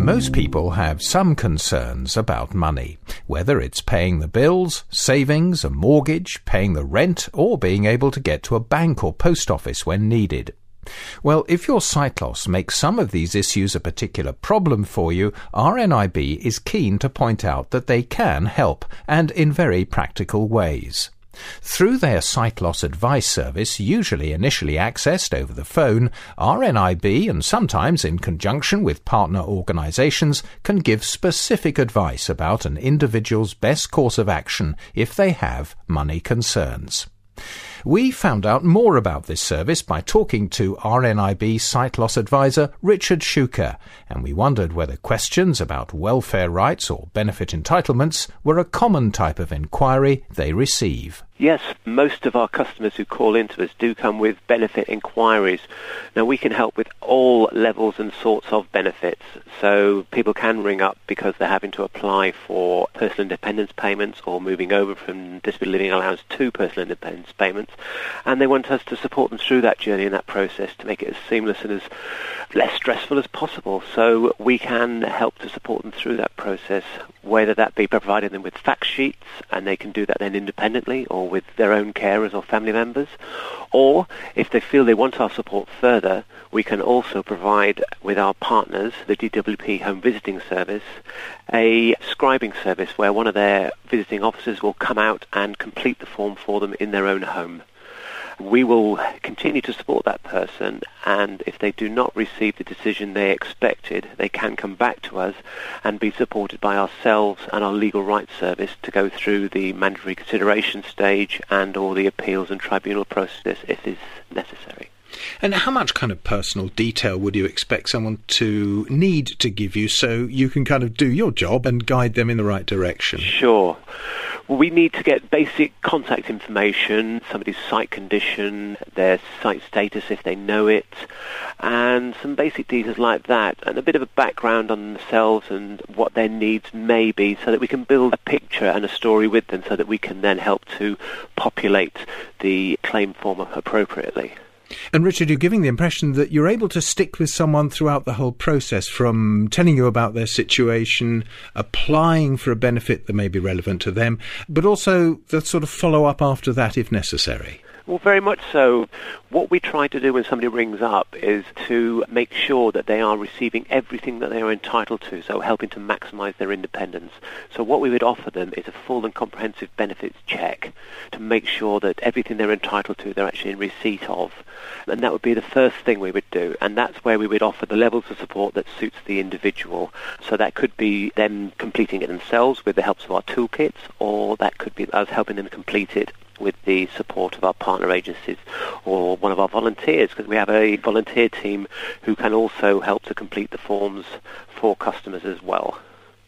Most people have some concerns about money, whether it's paying the bills, savings, a mortgage, paying the rent, or being able to get to a bank or post office when needed. Well, if your sight loss makes some of these issues a particular problem for you, RNIB is keen to point out that they can help, and in very practical ways. Through their sight loss advice service, usually initially accessed over the phone, RNIB, and sometimes in conjunction with partner organisations, can give specific advice about an individual's best course of action if they have money concerns. We found out more about this service by talking to RNIB sight loss advisor Richard Shuker, and we wondered whether questions about welfare rights or benefit entitlements were a common type of inquiry they receive. Yes, most of our customers who call into us do come with benefit inquiries. Now, we can help with all levels and sorts of benefits. So people can ring up because they're having to apply for personal independence payments or moving over from disability living allowance to personal independence payments. And they want us to support them through that journey and that process to make it as seamless and as less stressful as possible. So we can help to support them through that process, whether that be providing them with fact sheets, and they can do that then independently or with their own carers or family members, or if they feel they want our support further, we can also provide with our partners, the DWP Home Visiting Service, a scribing service where one of their visiting officers will come out and complete the form for them in their own home. We will continue to support that person, and if they do not receive the decision they expected, they can come back to us and be supported by ourselves and our legal rights service to go through the mandatory consideration stage and or the appeals and tribunal process if is necessary. And how much kind of personal detail would you expect someone to need to give you so you can kind of do your job and guide them in the right direction? Sure. Well, we need to get basic contact information, somebody's sight condition, their sight status if they know it, and some basic details like that, and a bit of a background on themselves and what their needs may be so that we can build a picture and a story with them so that we can then help to populate the claim form appropriately. And Richard, you're giving the impression that you're able to stick with someone throughout the whole process, from telling you about their situation, applying for a benefit that may be relevant to them, but also the sort of follow-up after that if necessary. Well, very much so. What we try to do when somebody rings up is to make sure that they are receiving everything that they are entitled to, so helping to maximise their independence. So what we would offer them is a full and comprehensive benefits check to make sure that everything they're entitled to they're actually in receipt of. And that would be the first thing we would do, and that's where we would offer the levels of support that suits the individual. So that could be them completing it themselves with the help of our toolkits, or that could be us helping them complete it with the support of our partner agencies or one of our volunteers, because we have a volunteer team who can also help to complete the forms for customers as well.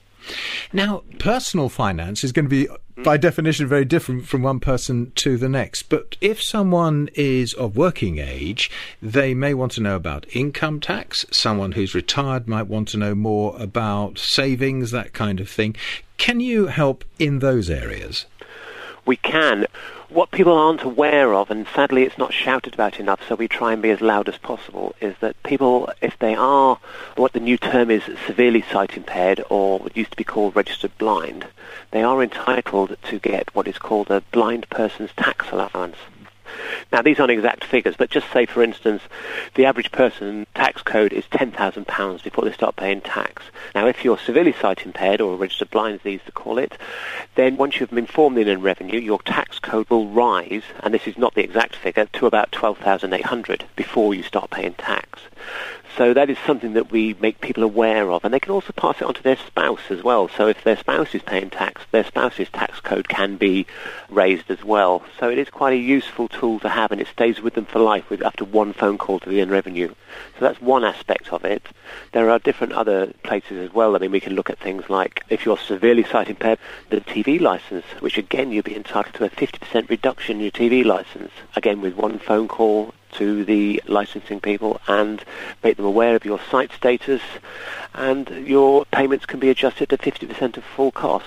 Now, personal finance is going to be, by definition, very different from one person to the next. But if someone is of working age, they may want to know about income tax. Someone who's retired might want to know more about savings, that kind of thing. Can you help in those areas? We can. What people aren't aware of, and sadly it's not shouted about enough, so we try and be as loud as possible, is that people, if they are what the new term is, severely sight impaired, or what used to be called registered blind, they are entitled to get what is called a blind person's tax allowance. Now, these aren't exact figures, but just say, for instance, the average person tax code is £10,000 before they start paying tax. Now, if you're severely sight impaired, or registered blind as they used to call it, then once you've been informed in revenue, your tax code will rise, and this is not the exact figure, to about £12,800 before you start paying tax. So that is something that we make people aware of, and they can also pass it on to their spouse as well. So if their spouse is paying tax, their spouse's tax code can be raised as well. So it is quite a useful tool to have, and it stays with them for life after one phone call to the revenue. So that's one aspect of it. There are different other places as well. I mean, we can look at things like, if you're severely sight impaired, the TV license, which again you'll be entitled to a 50% reduction in your TV license, again with one phone call to the licensing people, and make them aware of your sight status, and your payments can be adjusted to 50% of full cost.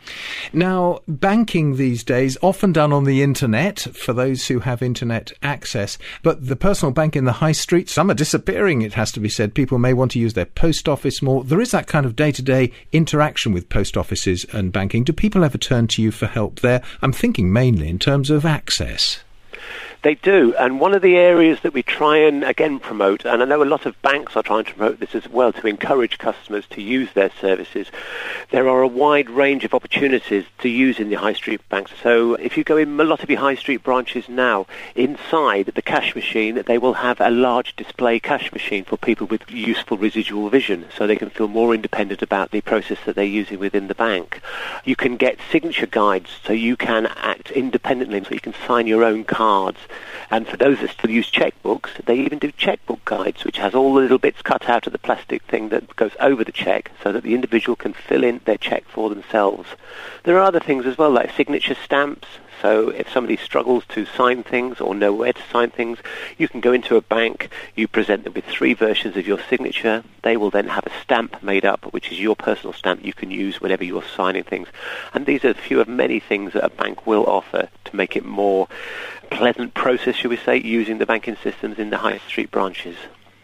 Now, banking these days, often done on the internet for those who have internet access, but the personal bank in the high street, some are disappearing, it has to be said. People may want to use their post office more. There is that kind of day-to-day interaction with post offices and banking. Do people ever turn to you for help there? I'm thinking mainly in terms of access. They do, and one of the areas that we try and, again, promote, and I know a lot of banks are trying to promote this as well to encourage customers to use their services, there are a wide range of opportunities to use in the high street banks. So if you go in a lot of your high street branches now, inside the cash machine, they will have a large display cash machine for people with useful residual vision, so they can feel more independent about the process that they're using within the bank. You can get signature guides, so you can act independently, so you can sign your own cards. And for those that still use checkbooks, they even do checkbook guides, which has all the little bits cut out of the plastic thing that goes over the check so that the individual can fill in their check for themselves. There are other things as well, like signature stamps. So if somebody struggles to sign things or know where to sign things, you can go into a bank, you present them with 3 versions of your signature. They will then have a stamp made up, which is your personal stamp you can use whenever you're signing things. And these are a few of many things that a bank will offer to make it more pleasant process, shall we say, using the banking systems in the high street branches.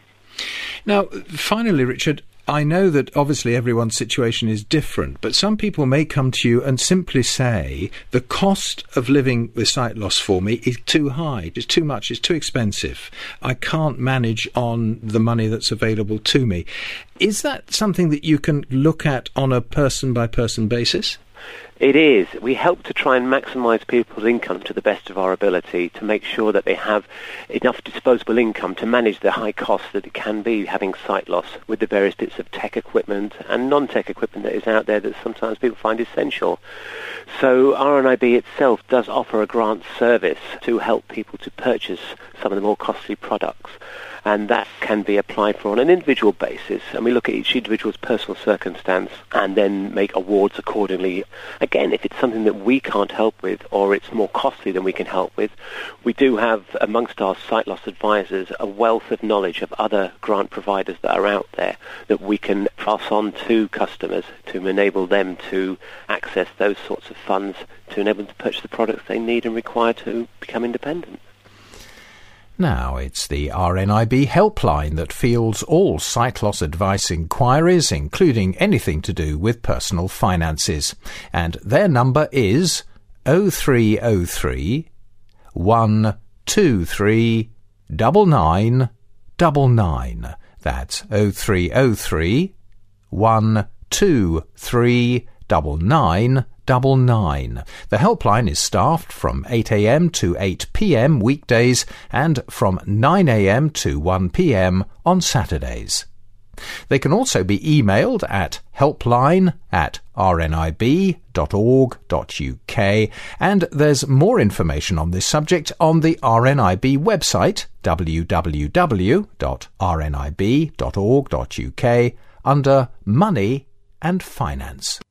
Now, finally, Richard, I know that obviously everyone's situation is different, but some people may come to you and simply say, the cost of living with sight loss for me is too high, it's too much, it's too expensive. I can't manage on the money that's available to me. Is that something that you can look at on a person-by-person basis? It is. We help to try and maximise people's income to the best of our ability to make sure that they have enough disposable income to manage the high costs that it can be having sight loss with the various bits of tech equipment and non-tech equipment that is out there that sometimes people find essential. So RNIB itself does offer a grant service to help people to purchase some of the more costly products. And that can be applied for on an individual basis. And we look at each individual's personal circumstance and then make awards accordingly. Again, if it's something that we can't help with or it's more costly than we can help with, we do have amongst our sight loss advisors a wealth of knowledge of other grant providers that are out there that we can pass on to customers to enable them to access those sorts of funds to enable them to purchase the products they need and require to become independent. Now, it's the RNIB helpline that fields all sight loss advice inquiries, including anything to do with personal finances. And their number is 0303 123 9999. That's 0303 123 9999. The helpline is staffed from 8 a.m. to 8 p.m. weekdays and from 9 a.m. to 1 p.m. on Saturdays. They can also be emailed at helpline@rnib.org.uk, and there's more information on this subject on the RNIB website, www.rnib.org.uk, under Money and Finance.